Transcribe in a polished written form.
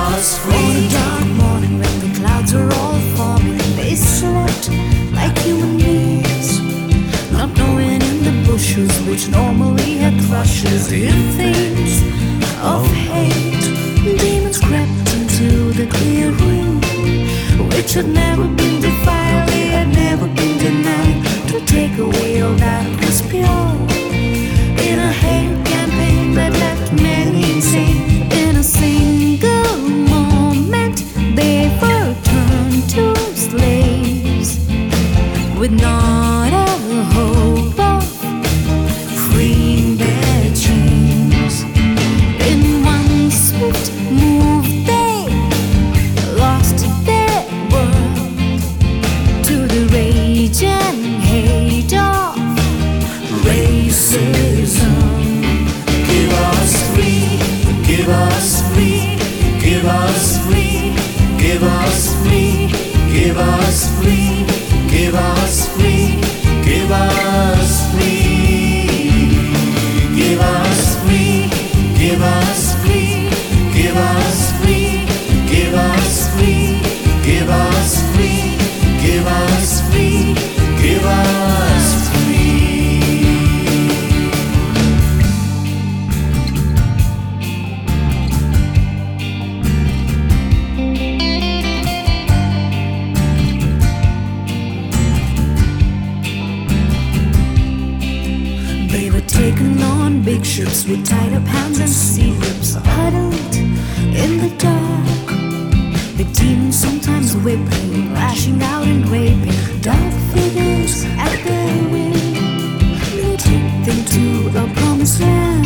us free. On a dark morning when the clouds are all forming, they slept like human beings, not knowing in the bushes which normally had thrushes in things of hate. Demons crept into the clearing, which had never been defiled, they had never been denied, to take away all that was pure. In a hate campaign that left many insane, in a single moment they were turned to slaves, with not a hope of freeing their chains. In one swift move they lost their world to the rage and hate of racism. Give us free, give us free, give us free, give us free, give us free, give us free, give us free, give us free, give us free, give us free, give us free, give us free, give us free, give us free. They were taken on big ships with tied up hands and sea lips, huddled in the dark. The demons sometimes whipping, lashing out and raping, dark figures at their will. They took them to a promised land.